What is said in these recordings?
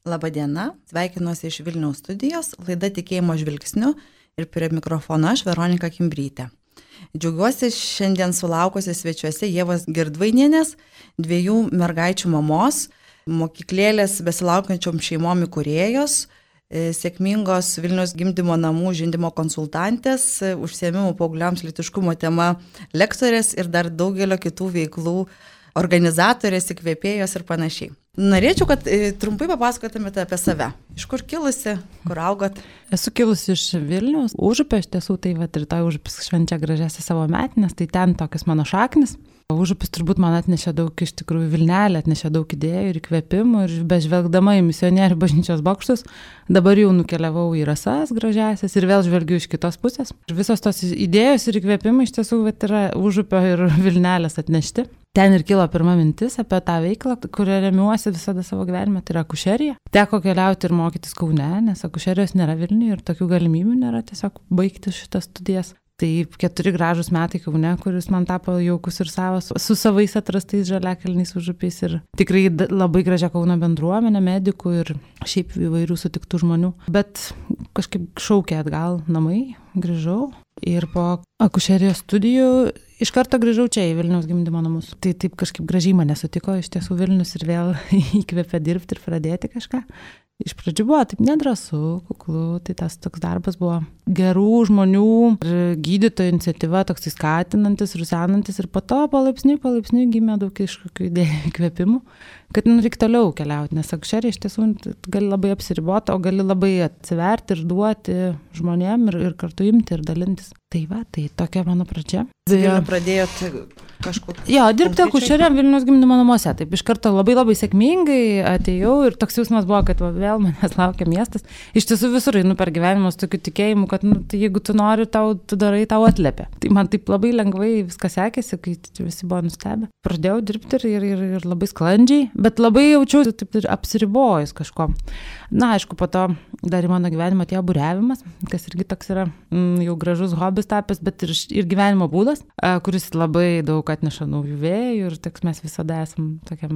Labadiena, sveikinuosi iš Vilniaus studijos, laida Tikėjimo žvilgsniu ir prie mikrofono aš, Veronika Kimbrytė. Džiaugiuosi šiandien sulaukusi svečiuose Ievos Girdvainienės, 2 mergaičių mamos, mokyklėlės besilaukiančiom šeimom įkūrėjos, sėkmingos Vilniaus gimdymo namų žindymo konsultantės, užsiėmimų paaugliams lytiškumo tema lektorės ir dar daugelio kitų veiklų organizatorės, įkvėpėjos ir panašiai. Norėčiau, kad trumpai papasakotumėte apie save. Iš kur kilusi, kur augot? Esu kilusi iš Vilniaus, Užupio, iš tiesų tai rytoj Užupis švenčia gražiausias savo metinės, tai ten tokios mano šaknis. Užupis turbūt man atnešė daug, iš tikrųjų Vilnelė atnešė daug idėjų ir įkvėpimų ir bežvelgdama į misionierių bažnyčios bokštus, dabar jau nukeliavau į Rasas gražiausias ir vėl žvelgiu iš kitos pusės. Ir visos tos idėjos ir įkvėpimai iš tiesų yra Užupio ir Vilnelės atnešti. Ten ir kilo pirma mintis apie tą veiklą, kurią remiuosi visada savo gyvenime, tai yra akušerija. Teko keliauti ir mokytis Kaune, nes akušerijos nėra Vilniuje ir tokių galimybių nėra tiesiog baigti šitas studijas. Tai 4 gražūs metai Kaune, kuris man tapo jaukus ir savas, su savais atrastais žaliakalniais Užupiais ir tikrai labai gražia Kauno bendruomenė, medikų ir šiaip įvairių sutiktų žmonių. Bet kažkaip šaukė atgal namai, grįžau ir po akušerijos studijų iš karto grįžau čia į Vilniaus gimdymo namus. Tai taip kažkaip gražiai mane sutiko iš tiesų Vilnius ir vėl įkvėpė dirbti ir pradėti kažką. Iš pradžių buvo taip nedrąsu, kuklu, tai tas toks darbas buvo gerų žmonių ir gydytojų iniciatyva, toks skatinantis, rusenantis ir po to palaipsniui gimė daug kažkokių idėjų įkvėpimų, kad reikia toliau keliauti, nes akušerija iš tiesų gali labai apsiriboti, o gali labai atsiverti ir duoti žmonėm ir kartu imti ir dalintis. Tai va, tai tokia mano pradžia. Vilnių pradėjot kažkur? Jo, dirbti akušeriam Vilniaus gimdymo namuose. Taip iš karto labai sėkmingai atėjau ir toks jausmas buvo, kad vėl manęs laukia miestas. Iš tiesų visur einu per gyvenimą su tokiu tikėjimu, kad tai jeigu tu nori, tu darai, tau atliepia. Tai man taip labai lengvai viskas sekėsi, kai visi buvo nustebę. Pradėjau dirbti ir labai sklandžiai, bet labai jaučiau taip ir apsiribojus kažko. Na, aišku, po to dar į mano gyvenimą atėjo buriavimas, kas irgi toks yra jau gražus hobis tapęs, bet ir gyvenimo būdas, kuris labai daug atneša naujų vėjų ir toks mes visada esam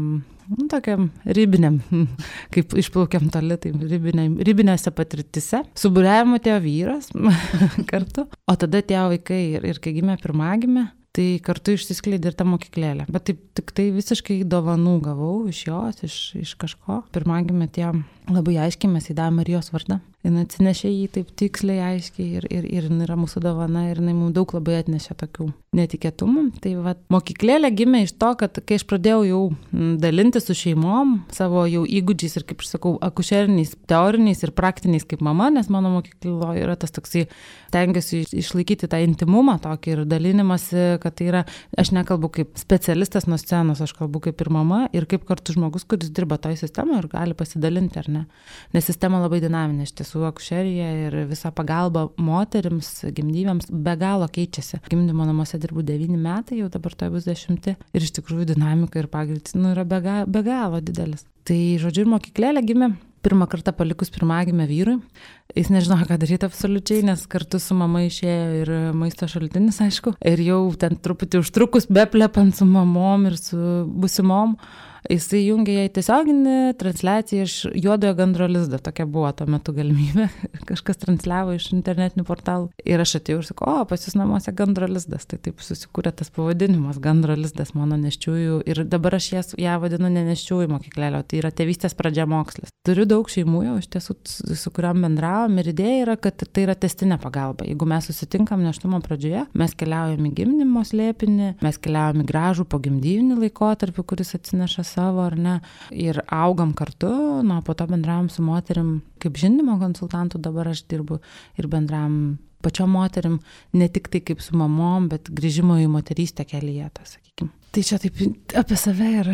tokiam ribiniam, kaip išplaukiam toli, tai ribinėse patirtise. Su buriavimu atėjo vyras kartu, o tada atėjo vaikai ir kai gimė pirmagimė, tai kartu išsiskleidė ir ta mokyklėlė. Bet tik tai visiškai dovanų gavau iš jos, iš kažko. Pirmagimė atėjo labai aiškiai, mes įdavėm Marijos vardą. Jis atsinešė jį taip tiksliai, aiškiai ir yra mūsų dovana ir jinai mums daug labai atnešė tokių netikėtumų. Tai va, mokyklėlė gimė iš to, kad kai aš pradėjau jau dalinti su šeimom savo jau įgūdžiais ir, kaip aš sakau, akušeriniais, teoriniais ir praktiniais kaip mama, nes mano mokykloje yra tas toksai, stengiuosi išlaikyti tą intimumą tokį ir dalinimąsi, kad tai yra, aš nekalbu kaip specialistas nuo scenos, aš kalbu kaip ir mama ir kaip kartu žmogus, kuris dirba toj sistemoje ir gali pasidalinti, ar ne? Nes sistema labai dinaminė, iš tiesų akušerija ir visa pagalba moterims, gimdyvėms be galo keičiasi. Gimdymo namuose dirbu 9 metai, jau dabar tai bus 10 ir iš tikrųjų dinamika ir pagreitis yra be galo didelis. Tai žodžiu, mokyklėlė gimė pirmą kartą palikus pirmagimę vyrui. Jis nežinojo, ką daryti absoliučiai, nes kartu su mama išėjo ir maisto šaltinis, aišku. Ir jau ten truputį užtrukus, beplepant su mamom ir su busimom, jisai jungė jai tiesioginį transliaciją iš Juodojo gandro lizdo. Tokia buvo tuo metu galimybė. Kažkas transliavo iš internetinių portalų. Ir aš atėjau ir sakau, pas jūs namuose gandro lizdas. Tai taip susikūrė tas pavadinimas, gandro lizdas mano nėščiųjų. Ir dabar aš ją vadinu ne nėščiųjų mokyklėlė, tai yra tėvystės pradžia mokslas. Turiu daug šeimų jau, iš tiesų, su kuriam bendravom ir idėja yra, kad tai yra tęstinė pagalba. Jeigu mes susitinkam nėštumo pradžioje, mes keliaujame į gimdymo slėpinį, mes keliaujame į gražų pogimdyvinį laikotarpį, kuris atsineša savo ar ne, ir augam kartu, po to bendravom su moterim kaip žindymo konsultantų, dabar aš dirbu ir bendravom pačiom moterim, ne tik tai kaip su mamom, bet grįžimo į moterystę kelyje, sakykime. Tai čia taip apie save ir...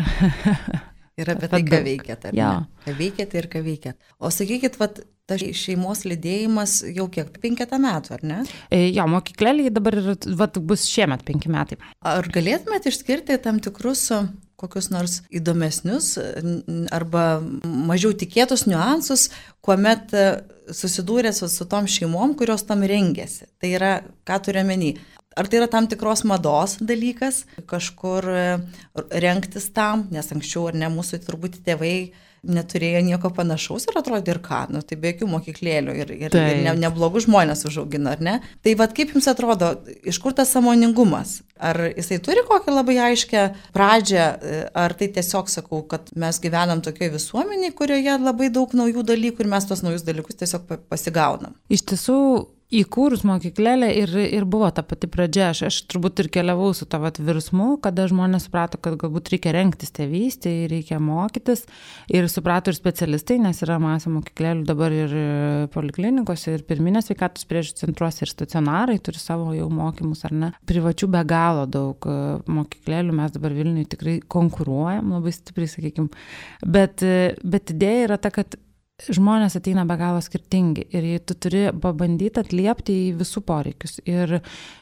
Ir apie tai, ką veikėt, ar ne? Ką veikėt ir ką veikėt. O sakykit, tas šeimos lydėjimas jau kiek? 5 metų, ar ne? Jo, mokyklėlė dabar bus šiemet 5 metai. Ar galėtumėt išskirti tam tikrus kokius nors įdomesnius arba mažiau tikėtus niuansus, kuomet susidūrė su tom šeimom, kurios tam rengėsi? Tai yra, ką turiu omeny? Ar tai yra tam tikros mados dalykas, kažkur rengtis tam, nes anksčiau ar ne mūsų turbūt tėvai neturėjo nieko panašaus ir atrodė ir ką, nu, tai be jokių mokyklėlių ir neblogų žmonės užaugino, ar ne? Tai vad kaip jums atrodo, iš kur tas sąmoningumas? Ar jisai turi kokią labai aiškę pradžią, ar tai tiesiog sakau, kad mes gyvenam tokioje visuomenėje, kurioje labai daug naujų dalykų ir mes tos naujus dalykus tiesiog pasigaunam? Iš tiesų, įkūrus mokyklėlę ir buvo ta pati pradžia. Aš turbūt ir keliavau su tavo virsmu, kada žmonės suprato, kad galbūt reikia rengtis tėvystėje, reikia mokytis ir suprato ir specialistai, nes yra masė mokyklėlių dabar ir poliklinikose, ir pirminės sveikatos priežiūros centruose, ir stacionarai turi savo jau mokymus, ar ne. Privačių be galo daug mokyklėlių, mes dabar Vilniuje tikrai konkuruojam, labai stipriai, sakykime. Bet idėja yra ta, kad žmonės ateina be galo skirtingi ir tu turi pabandyti atliepti į visų poreikius. Ir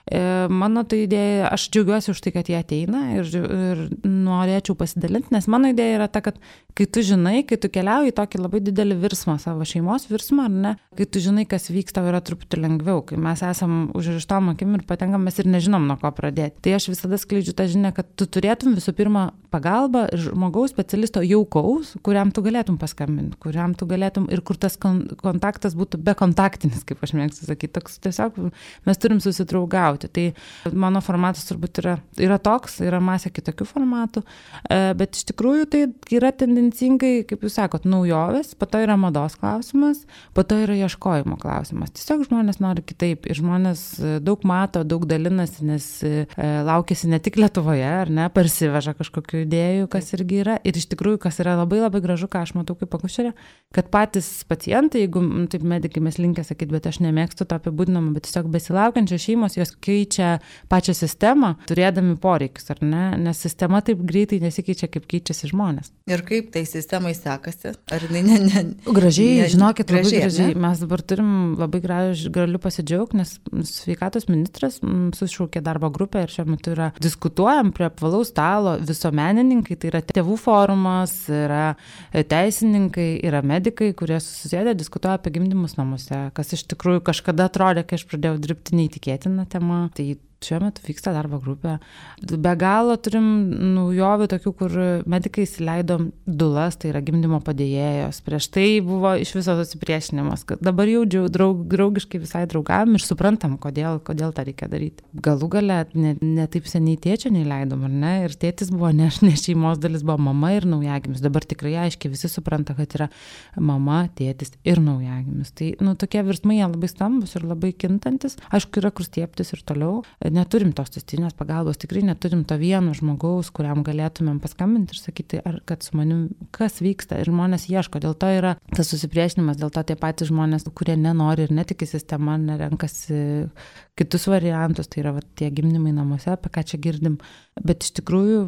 mano tai idėja, aš džiaugiuosi už tai, kad jie ateina ir norėčiau pasidalinti, nes mano idėja yra ta, kad kai tu žinai, kai tu keliauji į tokį labai didelį virsmą, savo šeimos virsmą, ar ne, kai tu žinai, kas vyksta, yra truputį lengviau, kai mes esam užrištom akim ir patenkam, mes ir nežinom, nuo ko pradėti. Tai aš visada skleidžiu tą žinią, kad tu turėtum visų pirma pagalbą žmogaus specialisto jaukaus, kuriam tu galėtum paskambinti, kuriam tu galėtum ir kur tas kontaktas būtų bekontaktinis, kaip aš mėgstu sakyti. Toks tiesiog mes turim susidraugauti. Tai mano formatas turbūt yra toks, yra masė kitokių formatų, bet iš tikrųjų tai yra tendencingai, kaip jūs sakot, naujovės, po to yra mados klausimas, po to yra ieškojimo klausimas. Tiesiog žmonės nori kitaip ir žmonės daug mato, daug dalinasi, nes laukiasi ne tik Lietuvoje, ar ne, parsiveža kažkokių idėjų, kas irgi yra. Ir iš tikrųjų, kas yra labai labai gražu, ką aš matau kaip akušerė, kad patys pacientai, jeigu taip medikai mes linkę sakyti, bet aš nemėgstu to apibūdinamo, bet tiesiog besilaukiančios šeimos, jos keičia pačią sistemą, turėdami poreikius, ar ne? Nes sistema taip greitai nesikeičia, kaip keičiasi žmonės. Ir kaip tai sistemai sekasi? Ar ne? Gražiai, žinokit, labai gražiai. Mes dabar turim labai galiu pasidžiaugti, nes sveikatos ministras sušaukė darbo grupę ir šiuo metu diskutuojam prie apvalaus stalo visuomenininkai, tai yra tėvų forumas, yra teisininkai, yra medikai, kurie susėdę diskutuoja apie gimdymus namuose, kas iš tikrųjų kažkada atrodė, kai aš pradėjau dirbti, neįtikėtina tema. Tai šiuo metu vyksta darbo grupė. Be galo turim naujovių tokių, kur medikai įsileido dulas, tai yra gimdymo padėjėjos. Prieš tai buvo iš viso susipriešinimas, kad dabar jau draugiškai visai draugavom ir suprantam, kodėl tą reikia daryti. Galų gale ne taip seniai tėčio neįleidom, ar ne? Ir tėtis buvo ne šeimos dalis, buvo mama ir naujagimis. Dabar tikrai aiškiai visi supranta, kad yra mama, tėtis ir naujagimis. Tai tokie virsmai jie labai stambus ir labai kintantis. Aišku, yra kur stiebtis ir toliau. Neturim tos tęstinės pagalbos, tikrai neturim to vieno žmogaus, kuriam galėtumėm paskambinti ir sakyti, kad su manim kas vyksta. Ir žmonės ieško, dėl to yra tas susipriešinimas, dėl to tie patys žmonės, kurie nenori ir netiki sistema, nerenkasi kitus variantus, tai yra tie gimdymai namuose, apie ką čia girdim. Bet iš tikrųjų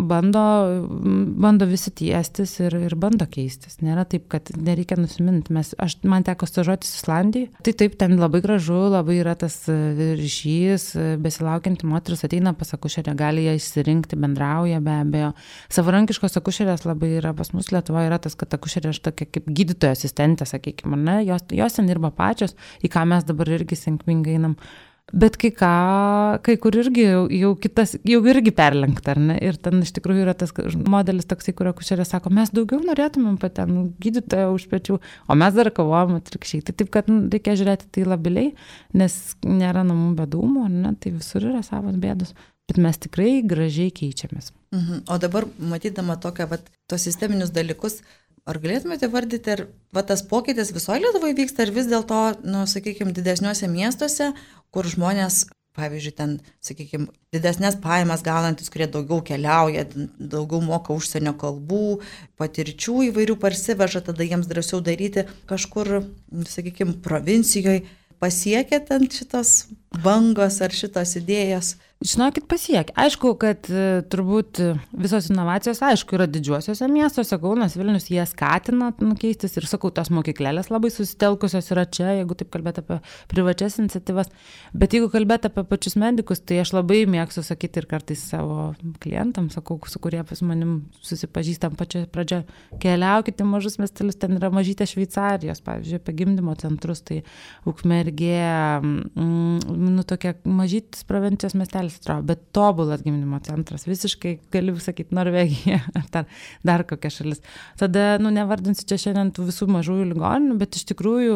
bando visi tiestis ir bando keistis. Nėra taip, kad nereikia nusiminti. Man teko stažuotis Islandijai. Tai taip, ten labai gražu, labai yra tas ryšys, besilaukianti moteris ateina pas akušerę, gali ją išsirinkti, bendrauja be abejo. Savarankiškos akušerės labai yra pas mus Lietuvoje, yra tas, kad akušerė aš tokia kaip gydytojo asistentė, sakykime, ne? Jos ten dirba pačios, į ką mes dabar irgi sėkmingai einam. Bet kai kur irgi jau irgi perlenkta, ar ne? Ir ten iš tikrųjų yra tas modelis toksai, kur akušerė sako, mes daugiau norėtumėm ten gydytojo už pečių, o mes dar kovojam atvirkščiai. Tai taip, kad reikia žiūrėti tai labiliai, nes nėra namų be dūmų, ne? Tai visur yra savos bėdos. Bet mes tikrai gražiai keičiamės. O dabar, matydama tokią, tos sisteminius dalykus, ar galėtumėte vardyti, ar tas pokytis visoje Lietuvoje vyksta, ar vis dėlto, sakykime, didesniuose miestuose, kur žmonės, pavyzdžiui, ten, sakykime, didesnės pajamas gaunantis, kurie daugiau keliauja, daugiau moka užsienio kalbų, patirčių įvairių parsiveža, tada jiems drąsiau daryti kažkur, sakykime, provincijoje, pasiekia ten šitos bangos ar šitos idėjos? Žinokit, pasiekia. Aišku, kad turbūt visos inovacijos, aišku, yra didžiuosiuose miestuose, Kaunas, Vilnius, jie skatina keistis ir sakau, tos mokyklėlės labai susitelkusios yra čia, jeigu taip kalbėti apie privačias iniciatyvas. Bet jeigu kalbėti apie pačius medikus, tai aš labai mėgstu sakyti ir kartais savo klientams, sakau, su kurie pas manim susipažįstam pačioje pradžioje, keliaukite mažus miestelius, ten yra mažytė Šveicarijos, pavyzdžiui, apie gimdymo centrus, tai Ukmergė, tokia mažytis prevencijos miestelis atrodo, bet tobulas gimdymo centras, visiškai, galiu sakyti, Norvegija, ar dar kokia šalis. Tada, nevardinsiu čia šiandien tų visų mažųjų ligoninių, bet iš tikrųjų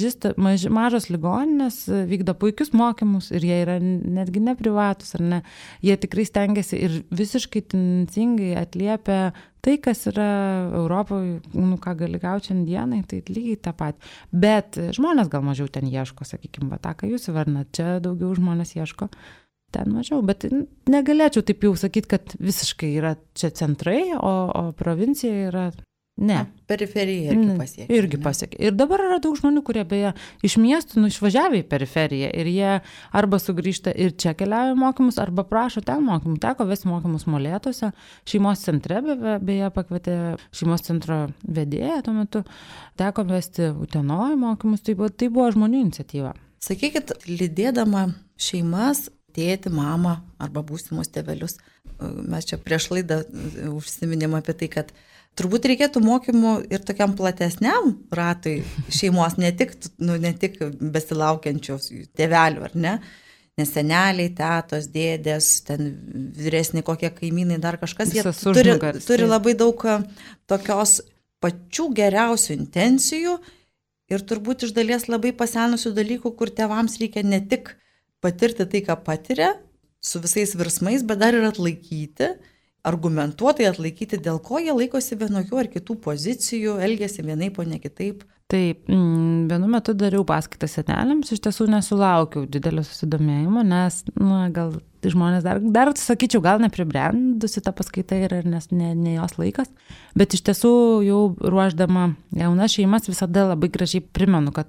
mažos ligoninės vykdo puikius mokymus ir jie yra netgi neprivatus, ar ne, jie tikrai stengiasi ir visiškai tendencingai atliepia tai, kas yra Europoje, ką gali gauti šiandienai, tai lygiai tą patį. Bet žmonės gal mažiau ten ieško, sakykime, tą, ką jūs įvardinat, čia daugiau žmonės ieško, ten mažiau. Bet negalėčiau taip jau sakyti, kad visiškai yra čia centrai, o provincija yra... Ne. Periferija irgi pasiekia. Irgi pasiekia. Ir dabar yra daug žmonių, kurie beje iš miestų išvažiavę į periferiją ir jie arba sugrįžta ir čia keliauja mokymus, arba prašo ten mokymų. Teko vesti mokymus Molėtuose, šeimos centre, beje pakvietė šeimos centro vedėją tuo metu, teko vesti Utenoj mokymus, tai buvo žmonių iniciatyva. Sakykit, lydėdama šeimas, tėtį, mamą arba būsimus tėvelius, mes čia prieš laidą užsiminėm apie tai, kad turbūt reikėtų mokymų ir tokiam platesniam ratui šeimos, ne tik besilaukiančios tėvelių, ar ne? Nes seneliai, tetos, dėdės, ten vyresni kokie kaimynai, dar kažkas, jie turi labai daug tokios pačių geriausių intencijų ir turbūt iš dalies labai pasenusių dalykų, kur tėvams reikia ne tik patirti tai, ką patiria, su visais virsmais, bet dar ir atlaikyti, argumentuotai atlaikyti, dėl ko jie laikosi vienokių ar kitų pozicijų, elgiasi vienaip, o ne kitaip. Taip, vienu metu dariau paskaitą seneliams, iš tiesų nesulaukiau didelio susidomėjimo, nes gal žmonės dar sakyčiau, gal nepribrendusi ta paskaita yra, nes ne jos laikas, bet iš tiesų jau ruošdama jaunas šeimas visada labai gražiai primenu, kad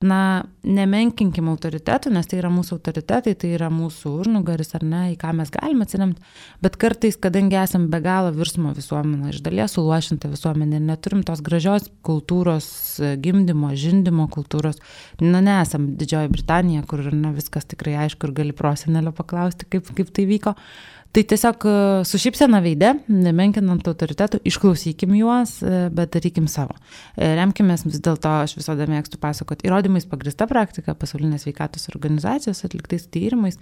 nemenkinkim autoritetų, nes tai yra mūsų autoritetai, tai yra mūsų užnugaris, ar ne, į ką mes galime atsiremti, bet kartais, kadangi esam be galo virsmo visuomenė, iš dalies suluošinta visuomenė ir neturim tos gražios kultūros, gimdymo, žindymo kultūros, nesam Didžioji Britanija, kur viskas tikrai aišku ir gali prosenelio paklausti, kaip tai vyko. Tai tiesiog su šypsena veide, nemenkinant autoritetų, išklausykim juos, bet darykim savo. Remkimės vis dėlto, aš visada mėgstu pasakoti, įrodymais pagrįsta praktika, pasaulinės sveikatos organizacijos atliktais tyrimais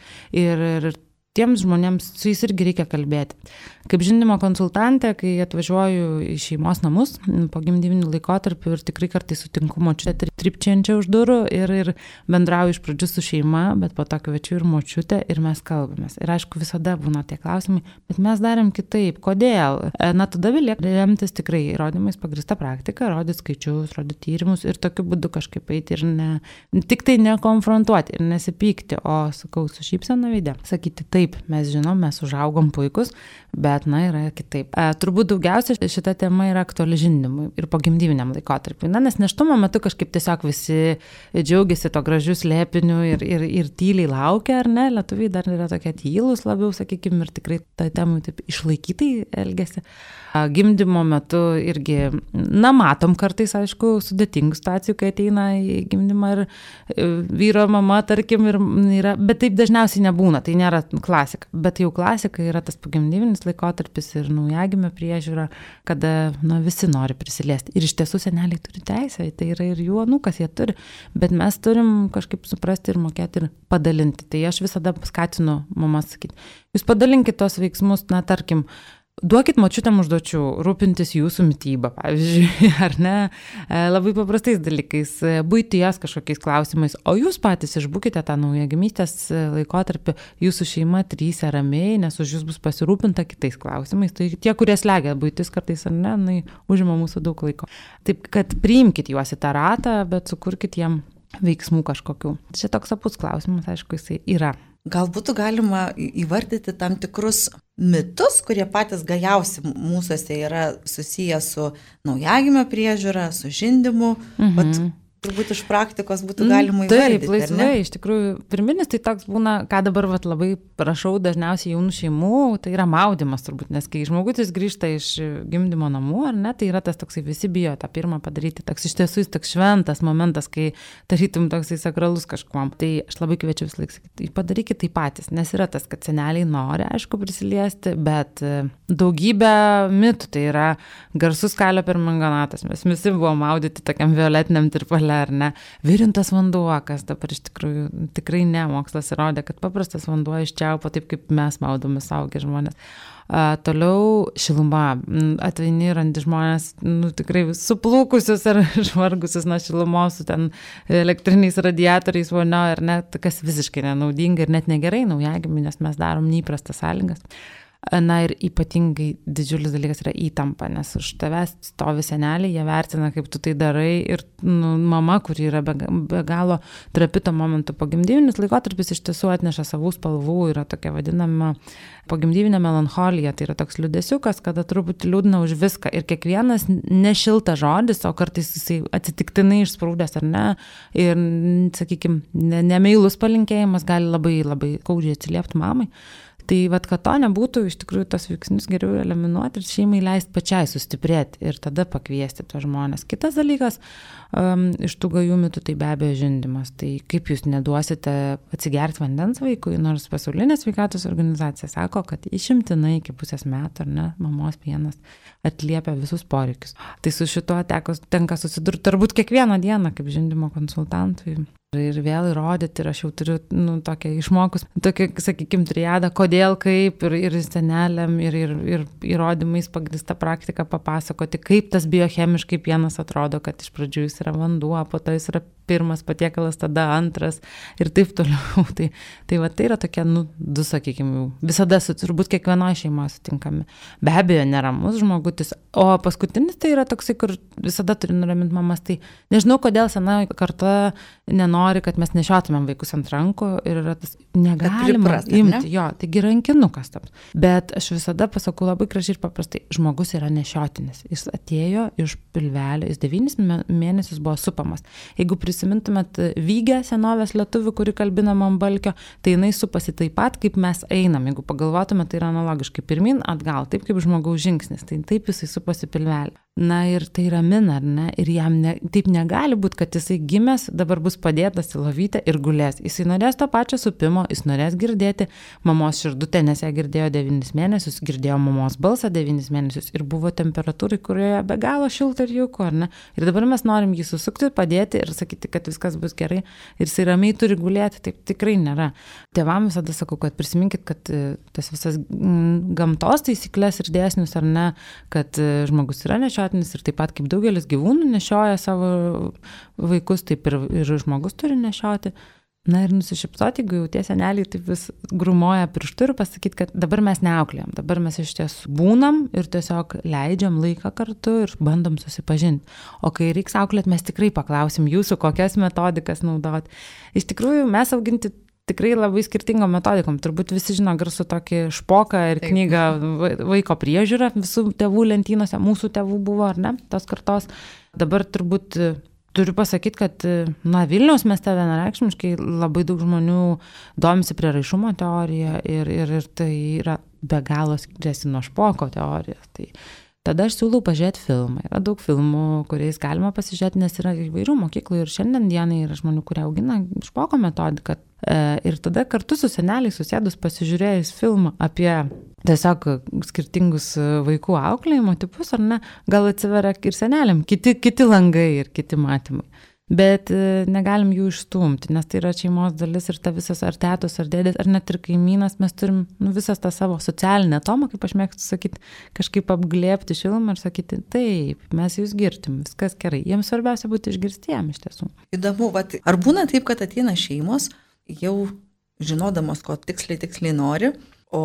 ir tiems žmonėms su jais irgi reikia kalbėti. Kaip žindymo konsultantė, kai atvažiuoju į šeimos namus po gimdyvinių laikotarpių ir tikrai kartais sutinku močiutę trypčiančią už durų ir bendrauju iš pradžių su šeima, bet po to kviečiu ir močiutę ir mes kalbamės. Ir aišku, visada būna tie klausimai, bet mes darėm kitaip. Kodėl? Tada belieka remtis tikrai įrodymais pagrįsta praktika, rodyti skaičius, rodyti tyrimus ir tokiu būdu kažkaip eiti ir tik tai nekonfrontuoti ir nesipykti, o sakau su šypsena veide. Sakyti taip, mes žinom, mes užaugom puikus, bet yra kitaip. Turbūt daugiausia šita tema yra aktuali žindymui ir pogimdyviniam laikotarpiui. Nes nėštumo metu kažkaip tiesiog visi džiaugiasi to gražių slėpinių ir tyliai laukia, ar ne? Lietuviai dar yra tokie tylūs labiau, sakykime, ir tikrai tą temą taip išlaikytai elgiasi. Gimdymo metu irgi, matom kartais, aišku, sudėtingų situacijų, kai ateina į gimdymą ir vyro mama, tarkim, yra, bet taip dažniausiai nebūna, tai nėra klasika. Bet jau klasika yra tas pogimdyvinis laikotarpis ir naujagimio priežiūra, kada visi nori prisiliesti. Ir iš tiesų seneliai turi teisę, tai yra ir jų anūkas, jie turi, bet mes turim kažkaip suprasti ir mokėti ir padalinti. Tai aš visada skatinu mamas sakyti, jūs padalinkit tos veiksmus, tarkim, duokit močiutėm užduočių, rūpintis jūsų mitybą, pavyzdžiui, ar ne, labai paprastais dalykais, buities kažkokiais klausimais, o jūs patys išbūkite tą naujagimystės laikotarpį, jūsų šeima trysia ramiai, nes už jūs bus pasirūpinta kitais klausimais, tai tie, kurie slegia buitis kartais, ar ne, užima mūsų daug laiko. Taip, kad priimkit juos į tą ratą, bet sukurkit jiem veiksmų kažkokių. Čia toks apus klausimas, aišku, jisai yra. Gal būtų galima įvardyti tam tikrus mitus, kurie patys gajausi mūsųse yra susiję su naujagimio priežiūra, su žindymu, bet turbūt iš praktikos būtų galima įvardyti. Taip, laisvai, iš tikrųjų, pirminis tai toks būna, ką dabar labai prašau dažniausiai jaunų šeimų, tai yra maudymas turbūt, nes kai žmogutis grįžta iš gimdymo namų, ar ne, tai yra tas toksai, visi bijo tą pirmą padaryti, toks iš tiesų jis toks šventas momentas, kai tarytum toksai sakralus kažkuom. Tai aš labai kviečiu vis laik sakyti, padarykit tai patys, nes yra tas, kad seneliai nori, aišku, prisiliesti, bet daugybė mitų, tai yra garsus kalio permanganatas, mes visi buvom maudyti tokiam violetiniam tirpale, šalia, ar ne. Virintas vanduo, kas dabar iš tikrųjų tikrai ne, mokslas įrodė, kad paprastas vanduo iš čiaupo, taip kaip mes maudome suaugę žmonės. Toliau šiluma. Atveini randi žmonės, tikrai suplūkusius ar žvargusius nuo šilumos, su ten elektriniais radiatoriais vonio, ir net kas visiškai nenaudinga ir net negerai naujagimiui, nes mes darom neįprastas sąlygas. Na ir ypatingai didžiulis dalykas yra įtampa, nes už tavęs stovi seneliai, jie vertina, kaip tu tai darai, ir mama, kuri yra be galo trapito momentu pogimdyvinis laikotarpis, iš tiesų atneša savų spalvų, yra tokia vadinama pogimdyvinė melancholija, tai yra toks liūdesiukas, kada truputį liūdna už viską, ir kiekvienas nešiltas žodis, o kartais jisai atsitiktinai išsprūdęs ar ne, ir, sakykime, nemeilus palinkėjimas gali labai labai skaudžiai atsiliepti mamai. Tai vat, kad to nebūtų, iš tikrųjų tos veiksnius geriau eliminuoti ir šeimai leisti pačiai sustiprėti ir tada pakviesti tuos žmonės. Kitas dalykas, iš tų gajų mitų, tai be abejo žindymas. Tai kaip jūs neduosite atsigerti vandens vaikui, nors Pasaulinė sveikatos organizacija sako, kad išimtinai iki pusės metų, ar ne, mamos pienas atliepia visus poreikius. Tai su šituo tenka susidurti turbūt kiekvieną dieną kaip žindymo konsultantui. Ir vėl įrodyti, ir aš jau turiu tokią išmokus, tokią, sakykime, triadą, kodėl, kaip, ir seneliam, ir įrodymais pagrįsta praktika papasakoti, kaip tas biochemiškai pienas atrodo, kad iš pradžių jis yra vanduo, po to jis yra pirmas patiekalas, tada antras ir taip toliau. Tai va, tai yra tokie, du, sakykime, visada turbūt kiekvienoje šeimoje sutinkami. Be abejo, neramus žmogutis, o paskutinis tai yra toksai, kur visada turi nuraminti mamas. Tai nežinau, kodėl sena karta nenori, kad mes nešiotumėm vaikus ant rankų, ir yra tas negalima imti, jo, taigi rankinukas taps. Bet aš visada pasakau labai gražiai ir paprastai, žmogus yra nešiotinis. Jis atėjo iš pilvelio, jis 9 mėnesius buvo supamas. Jeigu prisimintumėt Vygę, senovės lietuvių, kuri kalbinama ant balkio, tai jinai supasi taip pat, kaip mes einam. Jeigu pagalvotume, tai yra analogiškai pirmin, atgal, taip kaip žmogaus žingsnis, tai taip jisai supasi pilvelį. Na ir tai ramina, ar ne? Ir jam taip negali būti, kad jisai gimęs, dabar bus padėtas į lovytę ir gulės. Jisai norės to pačio supimo, jis norės girdėti mamos širdutę, nes ją girdėjo 9 mėnesius, girdėjo mamos balsą 9 mėnesius ir buvo temperatūrai, kurioje be galo šilta ir jauku, ar ne? Ir dabar mes norim jį susukti, padėti ir sakyti, kad viskas bus gerai ir jisai ramiai turi gulėti, taip tikrai nėra. Tėvam visada sakau, kad prisiminkit, kad tas visas gamtos taisyklės ir dėsnius, ar ne, kad žmogus yra nešiotinis ir taip pat kaip daugelis gyvūnų nešioja savo vaikus, taip ir žmogus turi nešioti. Na ir nusišypsoti, jeigu jau tie seneliai taip vis grumoja pirštu ir pasakyti, kad dabar mes neauklėjam, dabar mes iš tiesų būnam ir tiesiog leidžiam laiką kartu ir bandom susipažinti. O kai reiks auklėti, mes tikrai paklausim jūsų, kokias metodikas naudoti. Iš tikrųjų, mes auginti tikrai labai skirtingom metodikom. Turbūt visi žino garsų tokį Špoką ir knygą Vaiko priežiūra visų tėvų lentynose. Mūsų tėvų buvo, ar ne, tos kartos. Dabar turbūt turiu pasakyti, kad Vilniaus mieste vienareikšmiškai labai daug žmonių domisi prieraišumo teorija ir tai yra be galo skiriasi nuo Špoko teorijos. Tai tada aš siūlau pažiūrėti filmą. Yra daug filmų, kuriais galima pasižiūrėti, nes yra įvairių mokyklų ir šiandien dienai yra žmonių, kurie augina Špoko metodiką. Ir tada kartu su seneliais susėdus pasižiūrėjus filmą apie tiesiog skirtingus vaikų auklėjimo tipus, ar ne, gal atsiveria ir seneliam kiti langai ir kiti matymai. Bet negalim jų išstumti, nes tai yra šeimos dalis ir ta visas ar tėtos, ar dėdės, ar net ir kaimynas, mes turim visas tą savo socialinę atomą, kaip aš mėgstu sakyti, kažkaip apglėbti šilumą ir sakyti, taip, mes jūs girtim, viskas gerai. Jiems svarbiausia būti išgirstiem iš tiesų. Įdomu, ar būna taip, kad ateina šeimos, jau žinodamos, ko tiksliai nori, o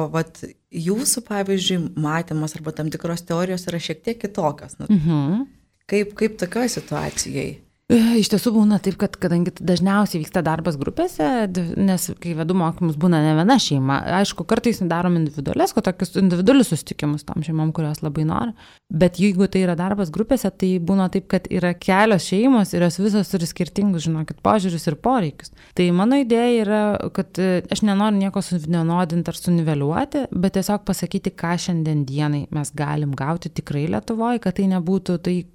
jūsų, pavyzdžiui, matymas arba tam tikros teorijos yra šiek tiek kitokios. Kaip tokioje situacijoje? Iš tiesų būna taip, kad kadangi dažniausiai vyksta darbas grupėse, nes kai vedu mokymus būna ne viena šeima, aišku, kartais darom tokius individualius susitikimus tom šeimom, kurios labai nori, bet jeigu tai yra darbas grupėse, tai būna taip, kad yra kelios šeimos ir jos visos turi skirtingus, žinokit, požiūrius ir poreikius. Tai mano idėja yra, kad aš nenoriu nieko suvienodinti ar suniveliuoti, bet tiesiog pasakyti, ką šiandien dienai mes galim gauti tikrai Lietuvoje, kad tai nebūtų tai,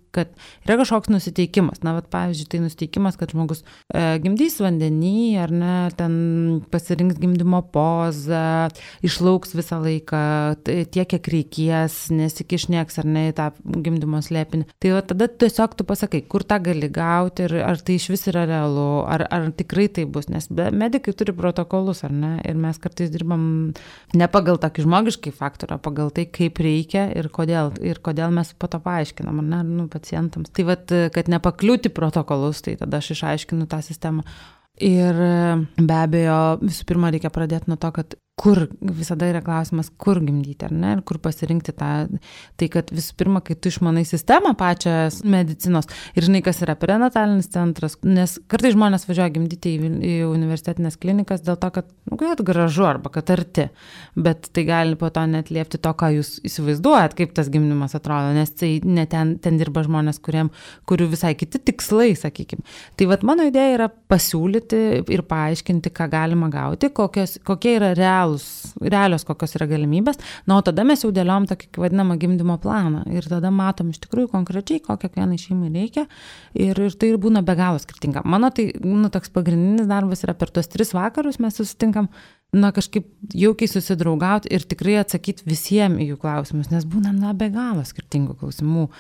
kad yra kažkoks nusiteikimas. Na, pavyzdžiui, tai nusiteikimas, kad žmogus gimdys vandenį, ar ne, ten pasirinks gimdymo pozą, išlauks visą laiką, tiek, kiek reikės, nesikišnėks ar ne į tą gimdymo slėpinį. Tai tada tiesiog tu pasakai, kur tą gali gauti ir ar tai iš vis yra realu, ar tikrai tai bus, nes medikai turi protokolus, ar ne, ir mes kartais dirbam ne pagal tokį žmogiškai faktorą, pagal tai, kaip reikia ir kodėl mes po to paaiškinam, ar ne, pacientams. Tai kad nepakliūti protokolus, tai tada aš išaiškinu tą sistemą. Ir be abejo, visų pirma, reikia pradėti nuo to, kad kur visada yra klausimas, kur gimdyti, ar ne, ir kur pasirinkti tą. Tai kad visų pirma, kai tu išmanai sistemą pačią medicinos ir žinai, kas yra prenatalinis centras, nes kartais žmonės važiuoja gimdyti į universitetinės klinikas dėl to, kad gražu arba kad arti, bet tai gali po to netliepti to, ką jūs įsivaizduojat, kaip tas gimdymas atrodo, nes tai ne ten dirba žmonės, kurių visai kiti tikslai, sakykime. Tai mano idėja yra pasiūlyti ir paaiškinti, ką galima gauti, kokie yra realios kokios yra galimybės, o tada mes jau dėliom tokį vadinamą gimdymo planą ir tada matom iš tikrųjų konkrečiai, ko kiekvienai šeimai reikia ir tai būna be galo skirtinga. Mano tai toks pagrindinis darbas yra per tuos 3 vakarus mes susitinkam, kažkaip jaukiai susidraugauti ir tikrai atsakyti visiems į jų klausimus, nes būna be galo skirtingų klausimų.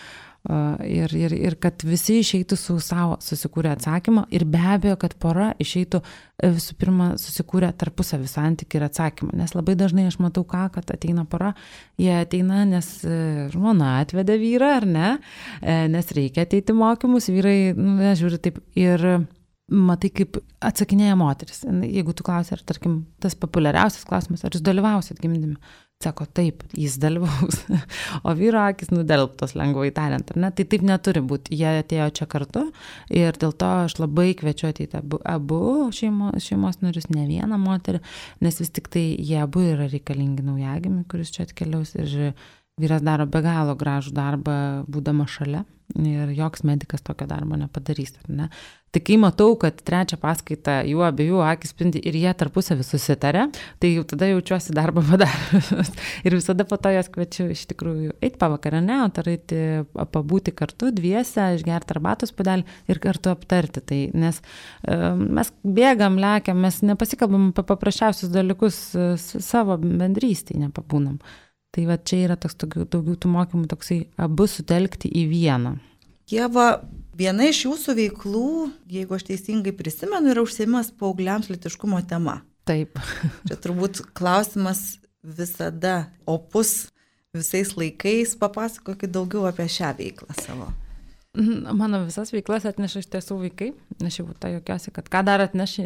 Ir kad visi išeitų su savo susikūrę atsakymą ir be abejo, kad pora išeitų visų pirma susikūrę tarpusavį santykį ir atsakymą, nes labai dažnai aš matau kad ateina pora, jie ateina, nes žmona atvedė vyrą, ar ne, nes reikia ateiti mokymus, vyrai, žiūri taip ir matai, kaip atsakinėja moteris. Jeigu tu klausi, ar tarkim tas populiariausias klausimas, ar jūs dalyvausit gimdyme? Sako, taip, jis dalyvaus, o vyro akis nudelbtos lengvai tariant, ar ne? Tai taip neturi būti, jie atėjo čia kartu ir dėl to aš labai kviečiu ateiti abu šeimos narius, ne vieną moterį, nes vis tik tai jie abu yra reikalingi naujagimiui, kuris čia atkeliaus ir vyras daro be galo gražų darbą, būdama šalia ir joks medikas tokio darbo nepadarys, ar ne? Tai kai matau, kad 3 paskaitą jų abiejų akis spindi ir jie tarpusavį susitarė, tai jau tada jaučiuosi darbą padaręs. Ir visada po to jas kviečiu iš tikrųjų eiti pavakarieniauti ar eiti pabūti kartu, dviese, išgerti arbatos puodelį ir kartu aptarti tai, nes mes bėgam, lekiam, mes nepasikalbam apie paprasčiausius dalykus savo bendrystėje, nepabūnam. Tai čia yra toks daugiau tų mokymų, toksai abu sutelkti į vieną. Ieva, viena iš jūsų veiklų, jeigu aš teisingai prisimenu, yra užsiėmimas paaugliams lytiškumo tema. Taip. Čia turbūt klausimas visada opus visais laikais. Papasakokit daugiau apie šią veiklą savo. Mano visas veiklas atneša iš tiesų vaikai. Aš jau tą jokiuosi, kad ką dar atneša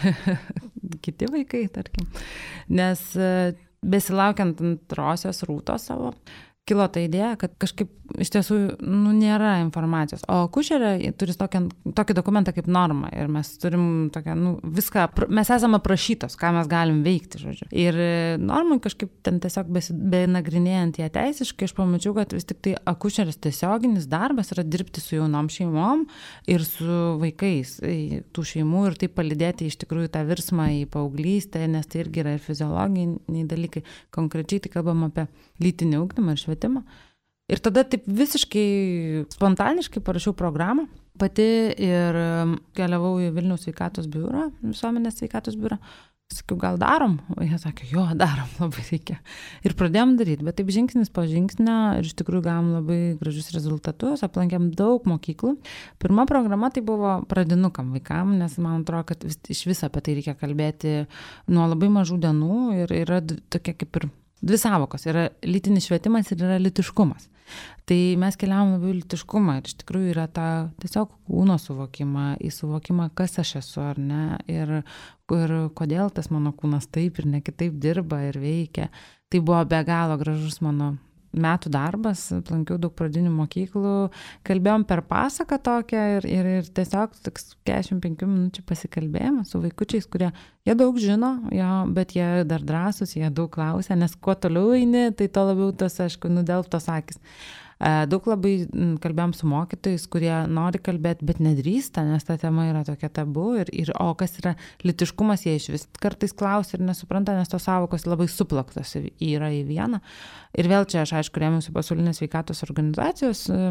kiti vaikai, tarkim. Nes besilaukiant antrosios Rūtos savo, kilo ta idėja, kad kažkaip iš tiesų nėra informacijos. O akušerė turi tokį dokumentą kaip norma ir mes turim tokią, viską, mes esame aprašytos, ką mes galim veikti, žodžiu. Ir normai kažkaip ten tiesiog benagrinėjant ją teisiškai, aš pamačiau, kad vis tik tai akušerės tiesioginis darbas yra dirbti su jaunom šeimom ir su vaikais tų šeimų ir taip palydėti iš tikrųjų tą virsmą į paauglystę, nes tai irgi yra ir fiziologiniai dalykai. Konkrečiai tai kalbam apie lytinį ugdymą ir švietimą. Ir tada taip visiškai spontaniškai parašiau programą pati ir keliavau į Vilniaus sveikatos biurą, visuomenės sveikatos biurą. Sakiau, gal darom? O jie sakė, jo, darom, labai reikia. Ir pradėjom daryti, bet taip žingsnis po žingsnio ir iš tikrųjų gavom labai gražius rezultatus, aplankėm daug mokyklų. Pirma programa tai buvo pradinukam vaikam, nes man atrodo, kad iš viso apie tai reikia kalbėti nuo labai mažų dienų ir yra tokia kaip ir 2 savokos, yra lytinis švietimas ir yra lytiškumas. Tai mes keliavom labiau lytiškumą ir iš tikrųjų yra tą tiesiog kūno suvokimą, į suvokimą, kas aš esu ar ne ir kodėl tas mano kūnas taip ir ne kitaip dirba ir veikia. Tai buvo be galo gražus mano metų darbas, aplankiau daug pradinių mokyklų, kalbėjom per pasaką tokią ir tiesiog 45 minučių pasikalbėjome su vaikučiais, kurie jie daug žino, bet jie dar drąsūs, jie daug klausia, nes kuo toliau eini, tai to labiau tas, aišku, nudelbtos akis. Daug labai kalbėjom su mokytojais, kurie nori kalbėti, bet nedrįsta, nes ta tema yra tokia tabu. O kas yra lytiškumas, jie iš vis kartais klausia ir nesupranta, nes tos savokos labai suplaktos yra į vieną. Ir vėl čia aš, aišku, remiuosi pasaulinės sveikatos organizacijos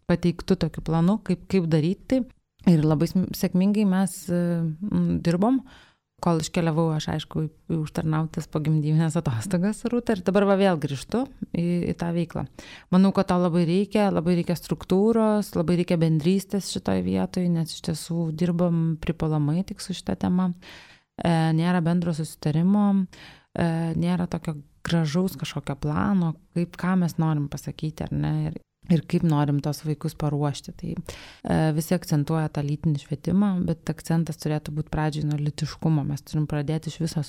pateiktų tokiu planu, kaip daryti. Ir labai sėkmingai mes dirbom, kol iškeliavau aš, aišku, užtarnautas pogimdyvinės atostogas Rūta ir dabar vėl grįžtu į tą veiklą. Manau, kad to labai reikia struktūros, labai reikia bendrystės šitoj vietoj, nes iš tiesų dirbam pripulamai tik su šitą temą. Nėra bendro susitarimo, nėra tokio gražaus kažkokio plano, ką mes norim pasakyti, ar ne. Ir kaip norim tos vaikus paruošti. Tai visi akcentuoja tą lytinį švietimą, bet akcentas turėtų būti pradžiai nuo lytiškumo. Mes turim pradėti iš viso,